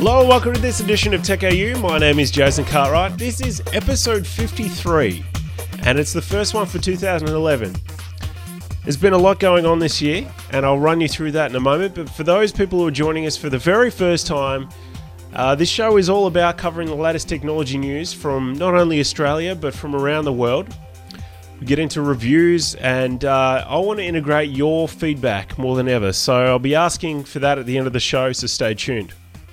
Hello and welcome to this edition of Tech AU. My name is Jason Cartwright. This is episode 53 and it's the first one for 2011. There's been a lot going on this year and I'll run you through that in a moment, but for those people who are joining us for the very first time, this show is all about covering the latest technology news from not only Australia but from around the world. We get into reviews and I want to integrate your feedback more than ever, so I'll be asking for that at the end of the show, so stay tuned.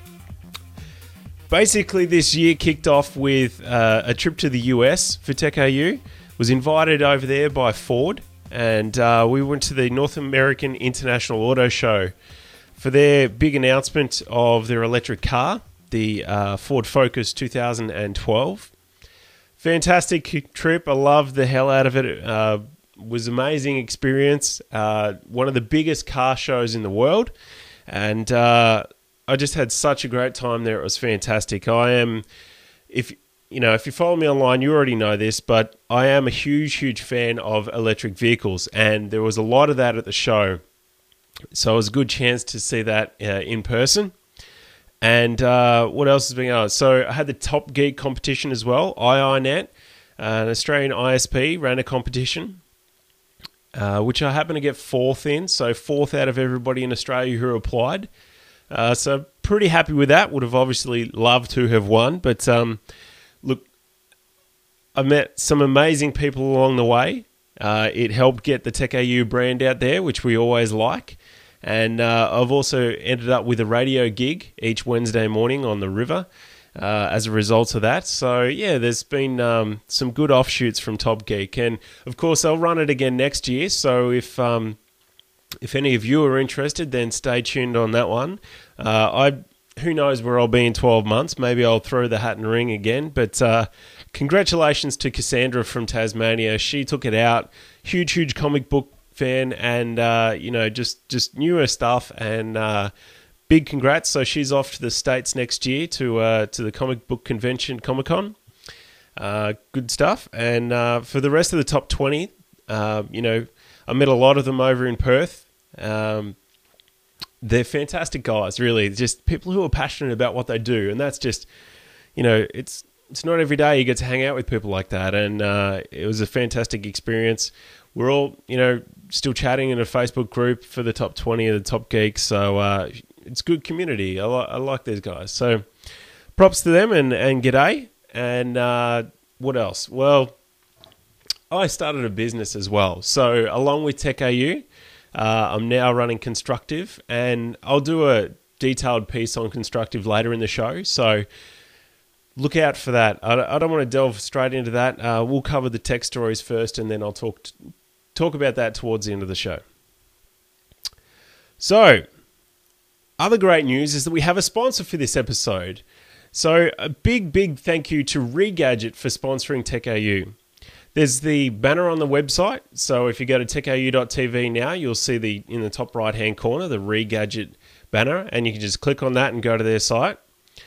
Basically, this year kicked off with a trip to the US for Tech AU. Was invited over there by Ford, and we went to the North American International Auto Show for their big announcement of their electric car, the Ford Focus 2012. Fantastic trip. I loved the hell out of it. It was an amazing experience. One of the biggest car shows in the world, and I just had such a great time there. It was fantastic. If you follow me online, you already know this, but I am a huge fan of electric vehicles, and there was a lot of that at the show. So it was a good chance to see that in person. And what else has been going on? So I had the Top Geek competition as well. IINet, an Australian ISP, ran a competition, which I happened to get fourth in. So fourth out of everybody in Australia who applied. So pretty happy with that. Would have obviously loved to have won, but look, I met some amazing people along the way. It helped get the Tech AU brand out there, which we always like. And I've also ended up with a radio gig each Wednesday morning on the river as a result of that. So yeah, there's been some good offshoots from Top Geek, and of course I'll run it again next year. So if any of you are interested, then stay tuned on that one. Who knows where I'll be in 12 months. Maybe I'll throw the hat in the ring again. But congratulations to Cassandra from Tasmania. She took it out. Huge comic book fan, and just knew her stuff. And big congrats. So she's off to the States next year to the comic book convention, Comic-Con. Good stuff. And for the rest of the top 20, I met a lot of them over in Perth. They're fantastic guys, really. Just people who are passionate about what they do, and that's just, it's not every day you get to hang out with people like that. And it was a fantastic experience. We're all, still chatting in a Facebook group for the top 20 of the Top Geeks, so it's good community. I like these guys. So props to them, and g'day. And what else? Well, I started a business as well. So along with Tech AU, I'm now running Constructive, and I'll do a detailed piece on Constructive later in the show. So look out for that. I don't want to delve straight into that. We'll cover the tech stories first, and then I'll talk about that towards the end of the show. So other great news is that we have a sponsor for this episode. So a big thank you to Regadget for sponsoring Tech AU. There's the banner on the website, so if you go to techau.tv now, you'll see in the top right-hand corner, the Regadget banner, and you can just click on that and go to their site.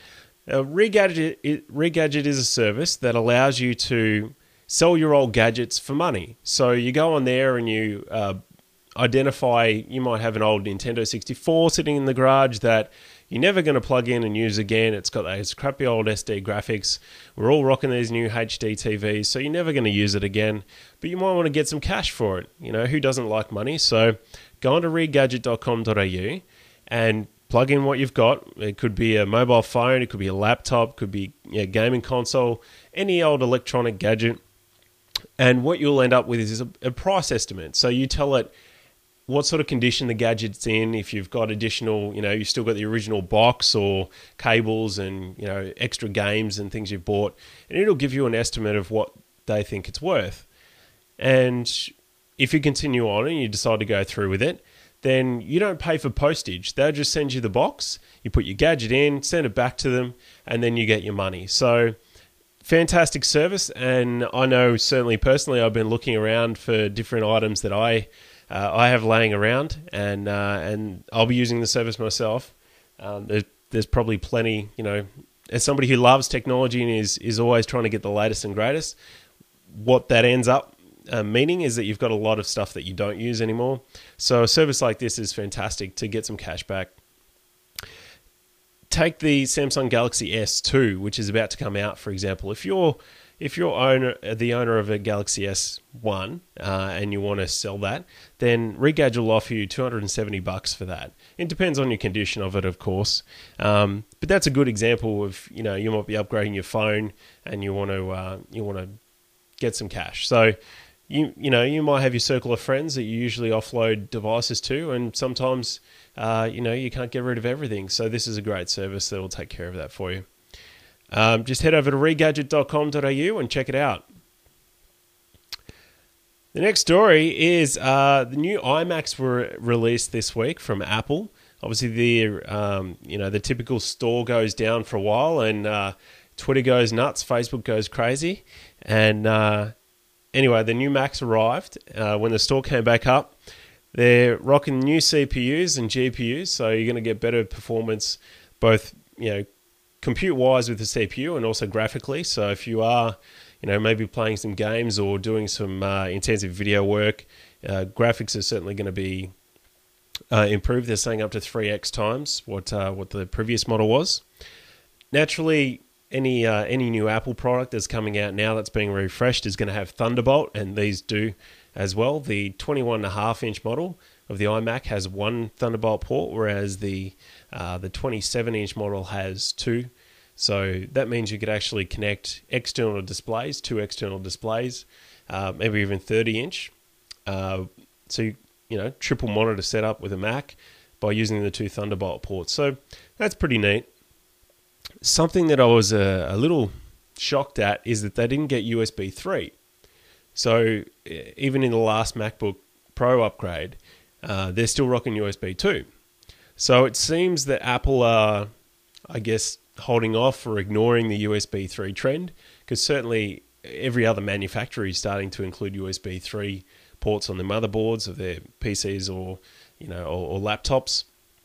Regadget is a service that allows you to sell your old gadgets for money. So you go on there and you identify, you might have an old Nintendo 64 sitting in the garage that you're never going to plug in and use again. It's got those crappy old SD graphics. We're all rocking these new HD TVs, so you're never going to use it again. But you might want to get some cash for it. Who doesn't like money? So go on to regadget.com.au and plug in what you've got. It could be a mobile phone, it could be a laptop, it could be a gaming console, any old electronic gadget. And what you'll end up with is a price estimate. So you tell it what sort of condition the gadget's in, if you've got additional, you've still got the original box or cables and, extra games and things you've bought, and it'll give you an estimate of what they think it's worth. And if you continue on and you decide to go through with it, then you don't pay for postage. They'll just send you the box, you put your gadget in, send it back to them, and then you get your money. So fantastic service, and I know certainly personally I've been looking around for different items that I have laying around, and I'll be using the service myself. There's probably plenty, as somebody who loves technology and is always trying to get the latest and greatest, what that ends up meaning is that you've got a lot of stuff that you don't use anymore. So a service like this is fantastic to get some cash back. take the Samsung Galaxy S2, which is about to come out, for example. If you're the owner of a Galaxy S1 and you want to sell that, then Regadget will offer you $270 for that. It depends on your condition of it, of course. But that's a good example of, you might be upgrading your phone and you want to get some cash. So you might have your circle of friends that you usually offload devices to, and sometimes you can't get rid of everything. So this is a great service that will take care of that for you. Just head over to regadget.com.au and check it out. The next story is the new iMacs were released this week from Apple. Obviously, the typical store goes down for a while, and Twitter goes nuts, Facebook goes crazy, and anyway, the new Macs arrived when the store came back up. They're rocking new CPUs and GPUs, so you're going to get better performance, both compute-wise with the CPU and also graphically. So if you are, maybe playing some games or doing some intensive video work, graphics are certainly going to be improved. They're saying up to 3x times what the previous model was. Naturally, any new Apple product that's coming out now that's being refreshed is going to have Thunderbolt, and these do as well. The 21.5-inch model of the iMac has one Thunderbolt port, whereas the 27-inch model has two. So that means you could actually connect external displays, two external displays, maybe even 30-inch. So triple monitor setup with a Mac by using the two Thunderbolt ports. So that's pretty neat. Something that I was a little shocked at is that they didn't get USB 3. So even in the last MacBook Pro upgrade, they're still rocking USB 2. So it seems that Apple are, holding off or ignoring the USB 3 trend, because certainly every other manufacturer is starting to include USB 3 ports on the motherboards of their PCs or laptops.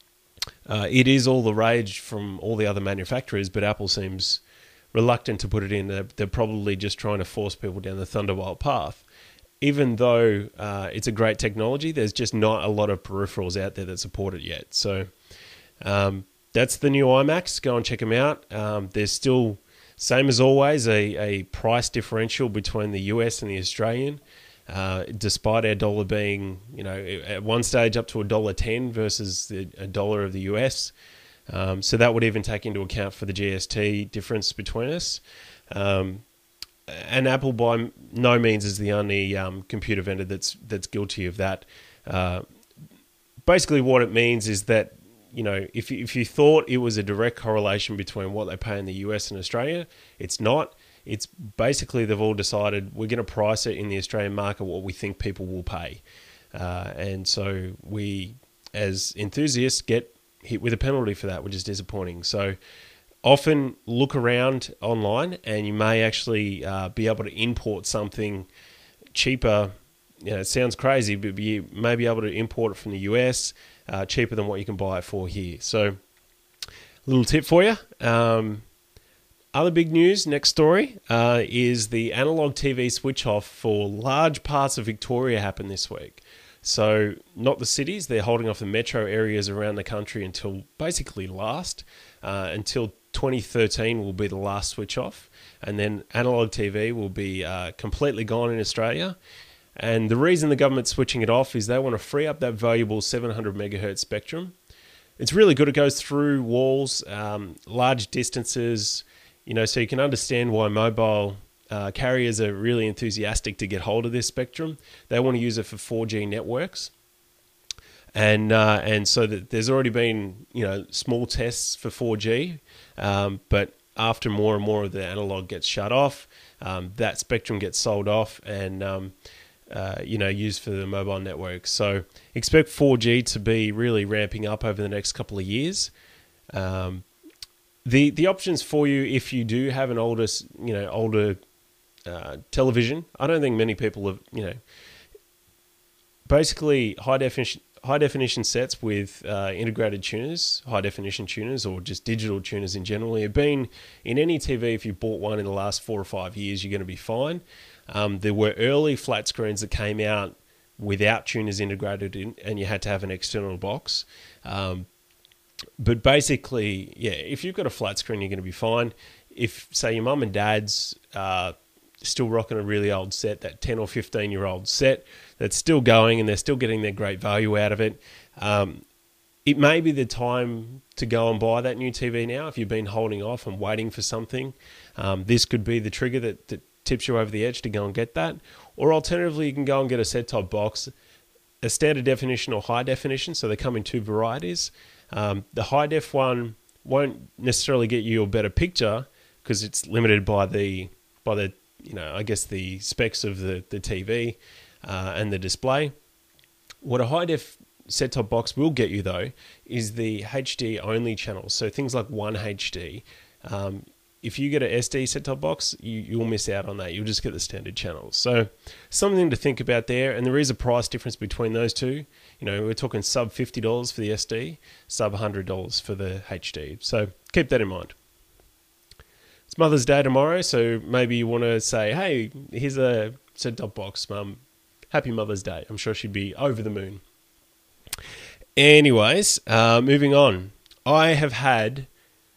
It is all the rage from all the other manufacturers, but Apple seems reluctant to put it in. They're probably just trying to force people down the Thunderbolt path. Even though it's a great technology, there's just not a lot of peripherals out there that support it yet. So that's the new iMacs. Go and check them out. There's still, same as always, a price differential between the US and the Australian, despite our dollar being, at one stage up to $1.10 versus a dollar of the US. So that would even take into account for the GST difference between us. And Apple by no means is the only computer vendor that's guilty of that. Basically what it means is that, if you thought it was a direct correlation between what they pay in the US and Australia, it's not. It's basically they've all decided we're going to price it in the Australian market what we think people will pay. And so we, as enthusiasts, get hit with a penalty for that, which is disappointing. So often look around online and you may actually be able to import something cheaper. It sounds crazy, but you may be able to import it from the US cheaper than what you can buy it for here. So a little tip for you. Other big news, next story, is the analog TV switch off for large parts of Victoria happened this week. So not the cities, they're holding off the metro areas around the country until basically until 2013 will be the last switch off. And then analog TV will be completely gone in Australia. And the reason the government's switching it off is they want to free up that valuable 700 megahertz spectrum. It's really good. It goes through walls, large distances, so you can understand why mobile carriers are really enthusiastic to get hold of this spectrum. They want to use it for 4G networks. And so that there's already been, small tests for 4G, but after more and more of the analog gets shut off, that spectrum gets sold off and, used for the mobile network. So expect 4G to be really ramping up over the next couple of years. The options for you if you do have an older television, I don't think many people have, basically high definition sets with integrated tuners, high definition tuners, or just digital tuners in general. Have been in any TV. If you bought one in the last 4 or 5 years, you're going to be fine. There were early flat screens that came out without tuners integrated in, and you had to have an external box. But basically, yeah, if you've got a flat screen, you're going to be fine. If, say, your mum and dad's still rocking a really old set, that 10 or 15-year-old set that's still going and they're still getting their great value out of it, it may be the time to go and buy that new TV now if you've been holding off and waiting for something. This could be the trigger that tips you over the edge to go and get that. Or alternatively, you can go and get a set-top box, a standard definition or high definition, so they come in two varieties. The high def one won't necessarily get you a better picture because it's limited by the I guess the specs of the TV and the display. What a high def set-top box will get you though is the HD only channels, so things like 1HD. If you get an SD set-top box, you'll miss out on that. You'll just get the standard channels. So something to think about there. And there is a price difference between those two. We're talking sub $50 for the SD, sub $100 for the HD. So keep that in mind. It's Mother's Day tomorrow, so maybe you want to say, hey, here's a set-top box, Mum. Happy Mother's Day. I'm sure she'd be over the moon. Anyways, moving on. I have had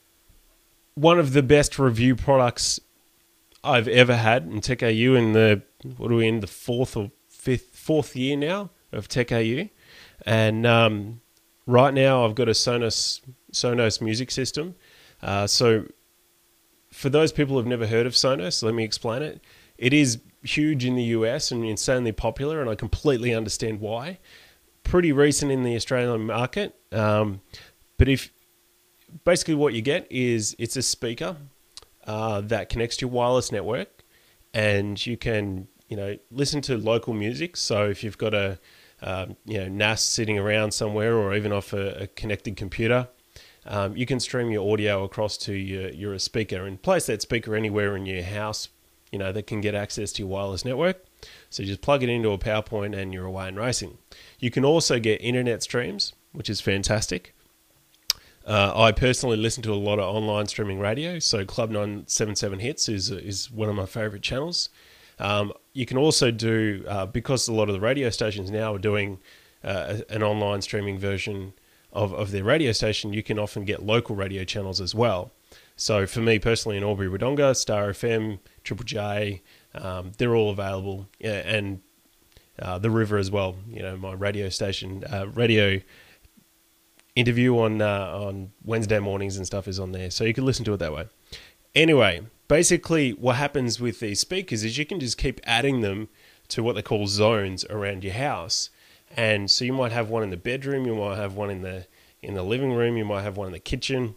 one of the best review products I've ever had in TechAU in the fourth year now of TechAU. And right now I've got a Sonos music system. So for those people who've never heard of Sonos, let me explain it. It is huge in the US and insanely popular, and I completely understand why. Pretty recent in the Australian market. But basically what you get is it's a speaker that connects to your wireless network, and you can listen to local music. So if you've got a NAS sitting around somewhere, or even off a connected computer, you can stream your audio across to your speaker and place that speaker anywhere in your house that can get access to your wireless network. So you just plug it into a PowerPoint and you're away and racing. You can also get internet streams, which is fantastic. I personally listen to a lot of online streaming radio, so Club 977 Hits is one of my favourite channels. You can also do, because a lot of the radio stations now are doing an online streaming version of their radio station, you can often get local radio channels as well. So for me personally in Albury-Wodonga, Star FM, Triple J, they're all available, and the River as well. My radio station, radio interview on Wednesday mornings and stuff is on there, so you can listen to it that way. Anyway, basically what happens with these speakers is you can just keep adding them to what they call zones around your house. And so you might have one in the bedroom, you might have one in the living room, you might have one in the kitchen.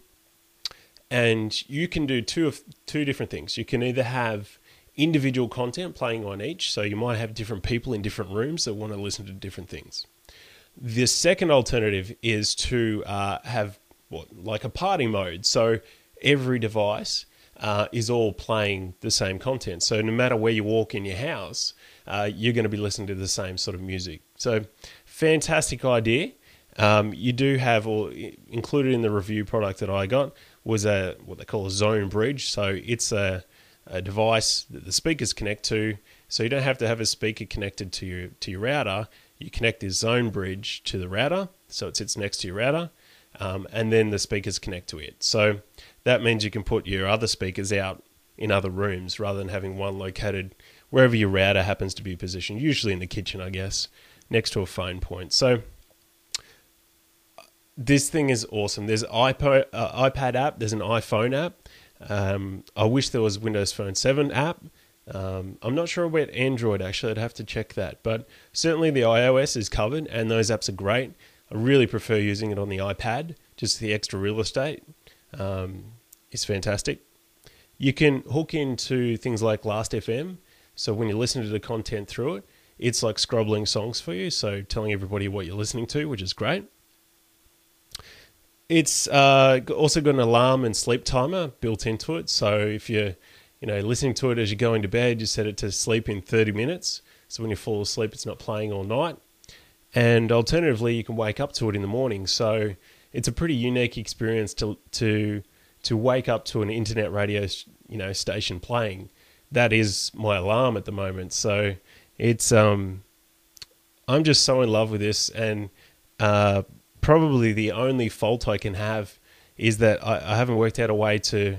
And you can do two different things. You can either have individual content playing on each, so you might have different people in different rooms that want to listen to different things. The second alternative is to have like a party mode. So every device is all playing the same content. So no matter where you walk in your house, you're going to be listening to the same sort of music. So fantastic idea. You do have, or included in the review product that I got, was what they call a zone bridge. So it's a device that the speakers connect to. So you don't have to have a speaker connected to your router. You connect this zone bridge to the router, so it sits next to your router, and then the speakers connect to it. So that means you can put your other speakers out in other rooms rather than having one located wherever your router happens to be positioned, usually in the kitchen, I guess, next to a phone point. So this thing is awesome. There's an iPad app, there's an iPhone app. I wish there was Windows Phone 7 app. I'm not sure about Android, actually. I'd have to check that. But certainly the iOS is covered, and those apps are great. I really prefer using it on the iPad. Just the extra real estate is fantastic. You can hook into things like Last.fm. So when you listen to the content through it, it's like scrobbling songs for you. So telling everybody what you're listening to, which is great. It's also got an alarm and sleep timer built into it. So if you're listening to it as you're going to bed, you set it to sleep in 30 minutes. So when you fall asleep, it's not playing all night. And alternatively, you can wake up to it in the morning. So it's a pretty unique experience to wake up to an internet radio station playing. That is my alarm at the moment. So it's I'm just so in love with this, and probably the only fault I can have is that I haven't worked out a way to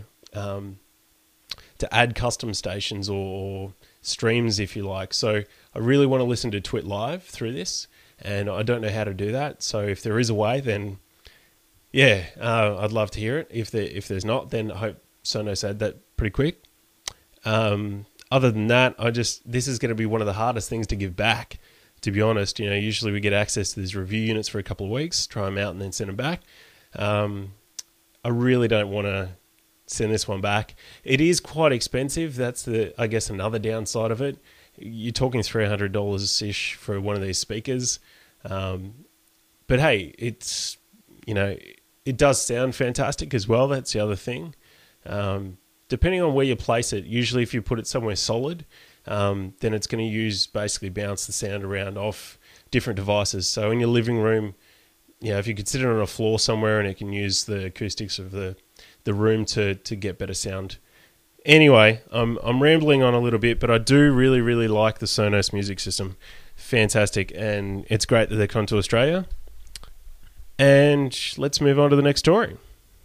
add custom stations or streams, if you like. So I really want to listen to Twit Live through this, and I don't know how to do that. So if there is a way, then yeah, I'd love to hear it. If there's not, then I hope Sonos add that pretty quick. Other than that, this is going to be one of the hardest things to give back, to be honest. Usually we get access to these review units for a couple of weeks, try them out, and then send them back. I really don't want to send this one back. It is quite expensive. That's I guess another downside of it. You're talking $300-ish for one of these speakers. But hey, it's, it does sound fantastic as well. That's the other thing. Depending on where you place it, usually if you put it somewhere solid, then it's going to basically bounce the sound around off different devices. So in your living room, if you could sit it on a floor somewhere, and it can use the acoustics of the room to get better sound. Anyway, I'm rambling on a little bit, but I do really, really like the Sonos music system. Fantastic, and it's great that they're come to Australia. And let's move on to the next story.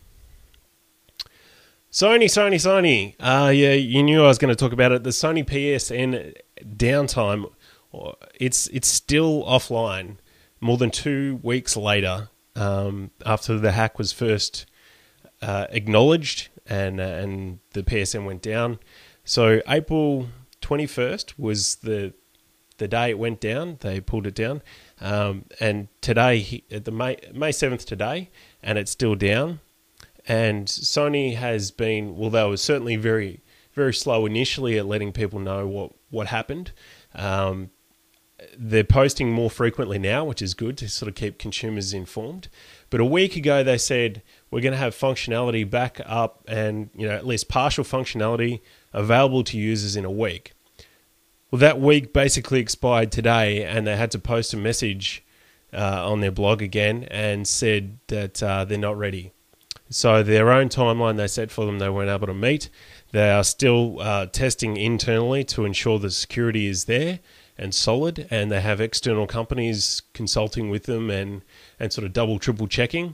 Sony. Yeah, you knew I was going to talk about it. The Sony PSN downtime, it's still offline more than 2 weeks later after the hack was first acknowledged and the PSN went down. So April 21st was the day it went down. They pulled it down. And today, the May 7th today, and it's still down. And Sony has been, they were certainly very, very slow initially at letting people know what happened. They're posting more frequently now, which is good to sort of keep consumers informed. But a week ago, they said, we're going to have functionality back up and, at least partial functionality available to users in a week. Well, that week basically expired today, and they had to post a message on their blog again and said that they're not ready. So their own timeline they set for them, they weren't able to meet. They are still testing internally to ensure the security is there and solid, and they have external companies consulting with them and sort of double, triple checking.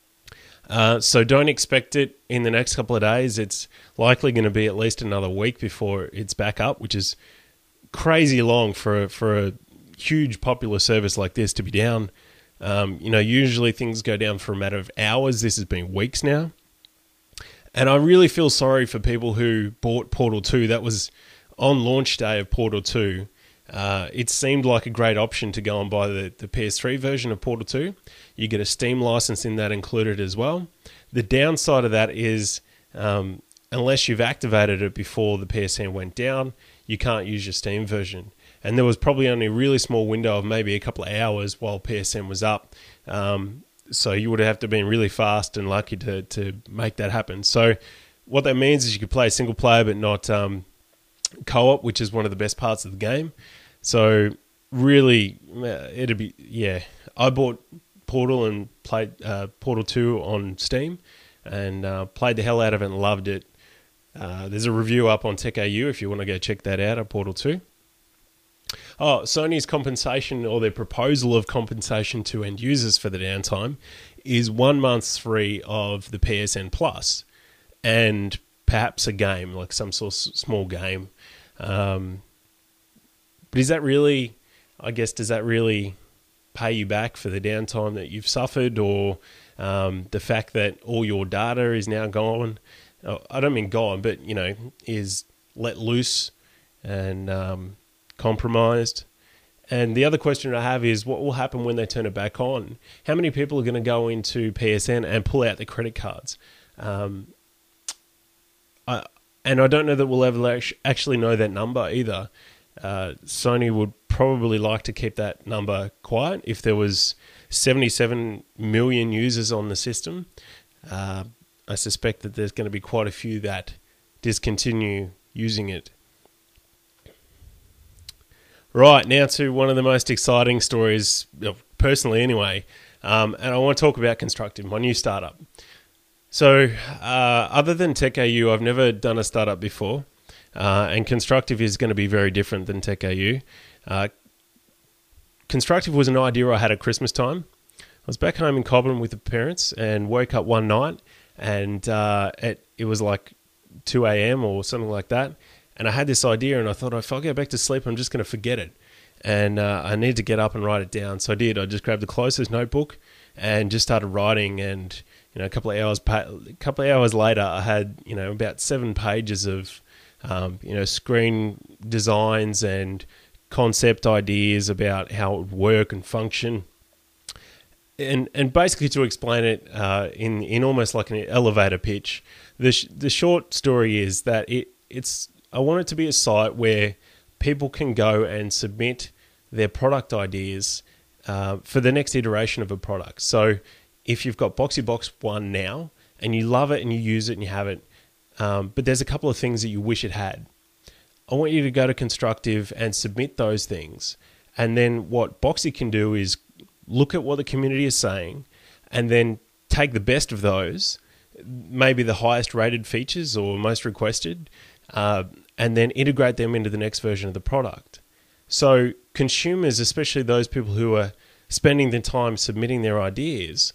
So don't expect it in the next couple of days. It's likely going to be at least another week before it's back up, which is crazy long for a huge popular service like this to be down. Usually things go down for a matter of hours. This has been weeks now. And I really feel sorry for people who bought Portal 2. That was on launch day of Portal 2. It seemed like a great option to go and buy the PS3 version of Portal 2. You get a Steam license in that included as well. The downside of that is unless you've activated it before the PSN went down, you can't use your Steam version. And there was probably only a really small window of maybe a couple of hours while PSN was up. So you would have to have been really fast and lucky to make that happen. So what that means is you could play single player but not co-op, which is one of the best parts of the game. So really, it'd be, I bought Portal and played Portal 2 on Steam and played the hell out of it and loved it. There's a review up on TechAU if you want to go check that out at Portal 2. Oh, Sony's compensation, or their proposal of compensation to end users for the downtime, is 1 month free of the PSN Plus and perhaps a game, like some sort of small game. But is that really, does that really pay you back for the downtime that you've suffered, or the fact that all your data is now gone? I don't mean gone, but, is let loose and compromised. And the other question I have is, what will happen when they turn it back on? How many people are going to go into PSN and pull out the credit cards? And I don't know that we'll ever actually know that number either. Sony would probably like to keep that number quiet. If there was 77 million users on the system, I suspect that there's going to be quite a few that discontinue using it. Right, now to one of the most exciting stories, personally anyway, and I want to talk about Constructive, my new startup. So, other than TechAU, I've never done a startup before, and Constructive is going to be very different than TechAU. Constructive was an idea I had at Christmas time. I was back home in Cobham with the parents and woke up one night and it was like 2 a.m. or something like that. And I had this idea and I thought, if I go back to sleep, I'm just going to forget it. And I need to get up and write it down. So I did. I just grabbed the closest notebook and just started writing. And, a couple of hours later, I had, about 7 pages of, screen designs and concept ideas about how it would work and function. And basically to explain it in almost like an elevator pitch, the short story is that I want it to be a site where people can go and submit their product ideas for the next iteration of a product. So if you've got BoxyBox 1 now and you love it and you use it and you have it, but there's a couple of things that you wish it had, I want you to go to Constructive and submit those things. And then what Boxy can do is look at what the community is saying and then take the best of those, maybe the highest rated features or most requested, and then integrate them into the next version of the product. So consumers, especially those people who are spending the time submitting their ideas,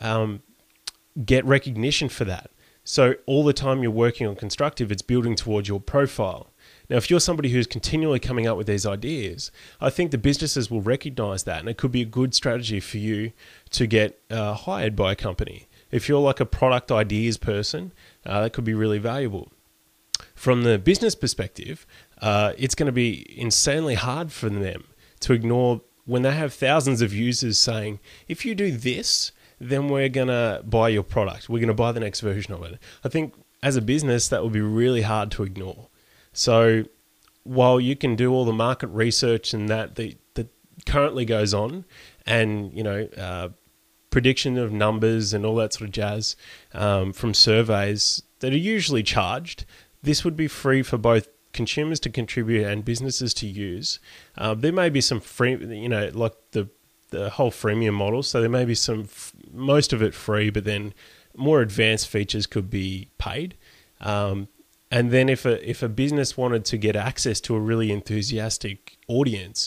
get recognition for that. So all the time you're working on Constructive, it's building towards your profile. Now, if you're somebody who's continually coming up with these ideas, I think the businesses will recognize that, and it could be a good strategy for you to get hired by a company. If you're like a product ideas person, that could be really valuable. From the business perspective, it's going to be insanely hard for them to ignore when they have thousands of users saying, if you do this, then we're going to buy your product. We're going to buy the next version of it. I think as a business, that would be really hard to ignore. So while you can do all the market research and that currently goes on and, prediction of numbers and all that sort of jazz from surveys that are usually charged, this would be free for both consumers to contribute and businesses to use. There may be some free, like the whole freemium model. So there may be most of it free, but then more advanced features could be paid. And then if a business wanted to get access to a really enthusiastic audience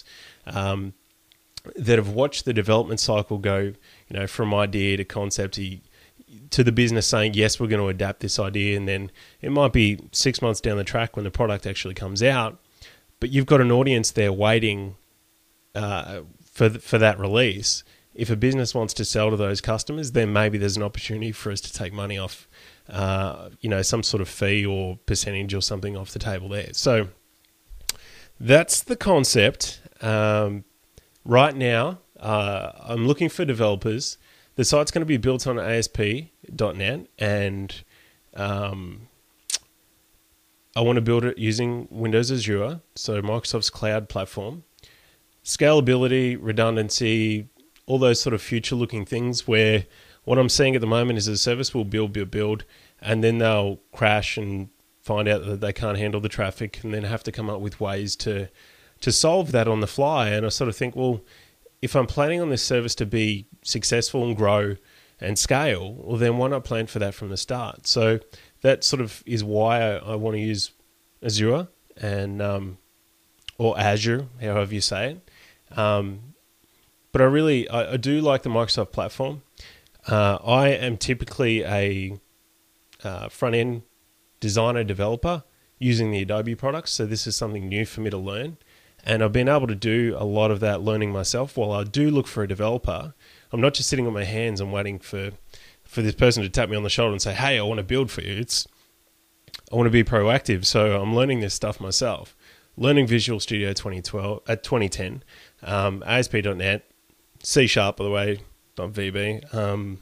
that have watched the development cycle go, from idea to concept to the business saying, yes, we're going to adapt this idea, and then it might be 6 months down the track when the product actually comes out, but you've got an audience there waiting for that release. If a business wants to sell to those customers, then maybe there's an opportunity for us to take money off, some sort of fee or percentage or something off the table there. So that's the concept. Right now, I'm looking for developers. The site's going to be built on ASP.NET, and I want to build it using Windows Azure, so Microsoft's cloud platform. Scalability, redundancy, all those sort of future-looking things where what I'm seeing at the moment is a service will build, and then they'll crash and find out that they can't handle the traffic and then have to come up with ways to solve that on the fly. And I sort of think, well, if I'm planning on this service to be successful and grow and scale, well, then why not plan for that from the start? So that sort of is why I want to use Azure and or Azure, however you say it. But I do like the Microsoft platform. I am typically a front-end designer developer using the Adobe products, so this is something new for me to learn. And I've been able to do a lot of that learning myself. While I do look for a developer, I'm not just sitting on my hands and waiting for this person to tap me on the shoulder and say, hey, I want to build for you. I want to be proactive, so I'm learning this stuff myself. Learning Visual Studio 2010, ASP.NET, C#, by the way, .VB.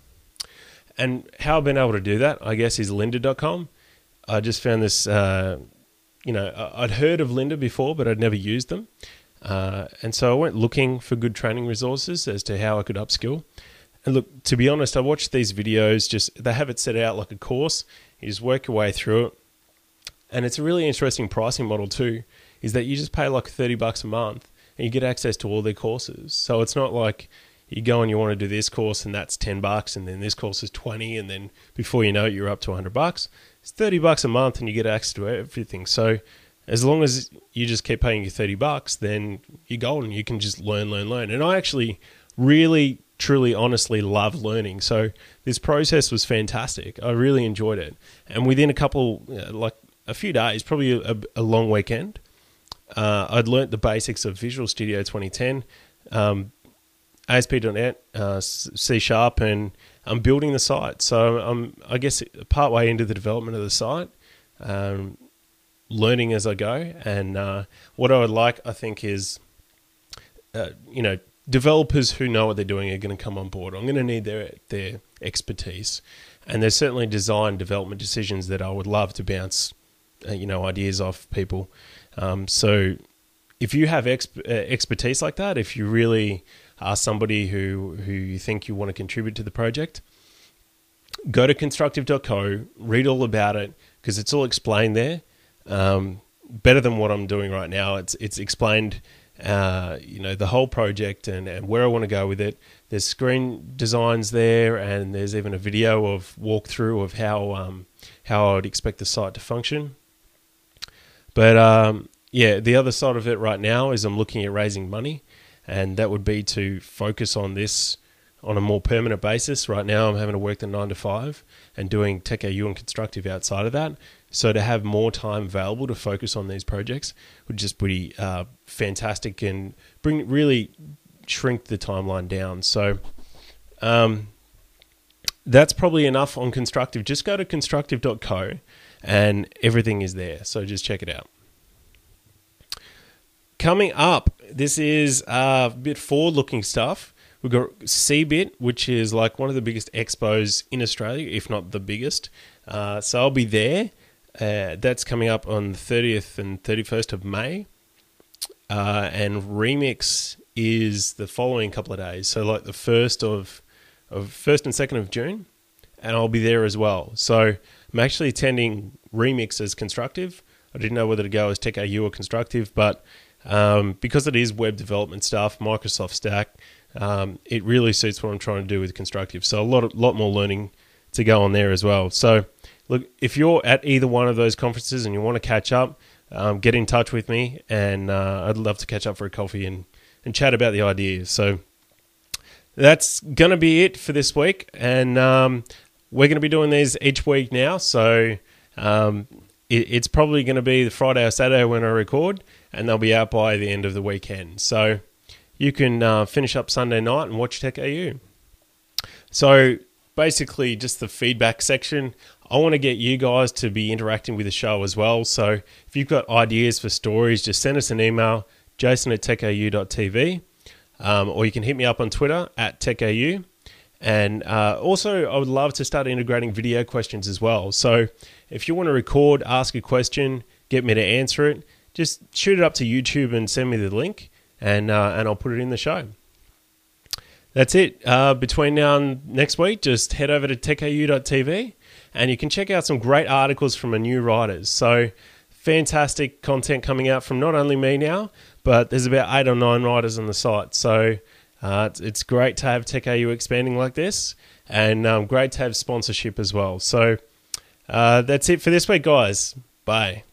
And how I've been able to do that, I guess, is lynda.com. I just found this, I'd heard of Lynda before, but I'd never used them. And so I went looking for good training resources as to how I could upskill. And look, to be honest, I watched these videos, they have it set out like a course. You just work your way through it. And it's a really interesting pricing model too, is that you just pay like $30 a month and you get access to all their courses. So it's not like you go and you want to do this course and that's $10 and then this course is $20 and then before you know it, you're up to $100. It's $30 a month and you get access to everything. So as long as you just keep paying your $30, then you're golden. You can just learn. And I actually really truly, honestly love learning. So this process was fantastic. I really enjoyed it. And within a few days, probably a long weekend, I'd learnt the basics of Visual Studio 2010, ASP.NET, C#, and I'm building the site. So I'm, I guess, partway into the development of the site, learning as I go. And what I would like, I think, is, developers who know what they're doing are going to come on board. I'm going to need their expertise. And there's certainly design development decisions that I would love to bounce, ideas off people. So if you have expertise like that, if you really are somebody who you think you want to contribute to the project, go to constructive.co, read all about it, because it's all explained there. Better than what I'm doing right now. It's explained, the whole project and where I want to go with it. There's screen designs there, and there's even a video of walkthrough of how I would expect the site to function. But the other side of it right now is I'm looking at raising money, and that would be to focus on this on a more permanent basis. Right now I'm having to work the 9 to 5 and doing TechAU and Constructive outside of that. So to have more time available to focus on these projects would just be fantastic and really shrink the timeline down. So that's probably enough on Constructive. Just go to constructive.co and everything is there. So just check it out. Coming up, this is a bit forward-looking stuff. We've got CeBIT, which is like one of the biggest expos in Australia, if not the biggest. So I'll be there. That's coming up on the 30th and 31st of May. And Remix is the following couple of days. So like the 1st and 2nd of June. And I'll be there as well. So I'm actually attending Remix as Constructive. I didn't know whether to go as TechAU or Constructive, but because it is web development stuff, Microsoft Stack, it really suits what I'm trying to do with Constructive. So a lot more learning to go on there as well. So look, if you're at either one of those conferences and you want to catch up, get in touch with me, and I'd love to catch up for a coffee and chat about the ideas. So that's going to be it for this week, and we're going to be doing these each week now. So it's probably going to be the Friday or Saturday when I record, and they'll be out by the end of the weekend. So you can finish up Sunday night and watch TechAU. So basically just the feedback section. I want to get you guys to be interacting with the show as well. So if you've got ideas for stories, just send us an email, jason@techau.tv, or you can hit me up on Twitter @techau. And also, I would love to start integrating video questions as well. So if you want to record, ask a question, get me to answer it, just shoot it up to YouTube and send me the link, and I'll put it in the show. That's it. Between now and next week, just head over to techau.tv, and you can check out some great articles from our new writers. So fantastic content coming out from not only me now, but there's about 8 or 9 writers on the site. So it's great to have TechAU expanding like this, and great to have sponsorship as well. So that's it for this week, guys. Bye.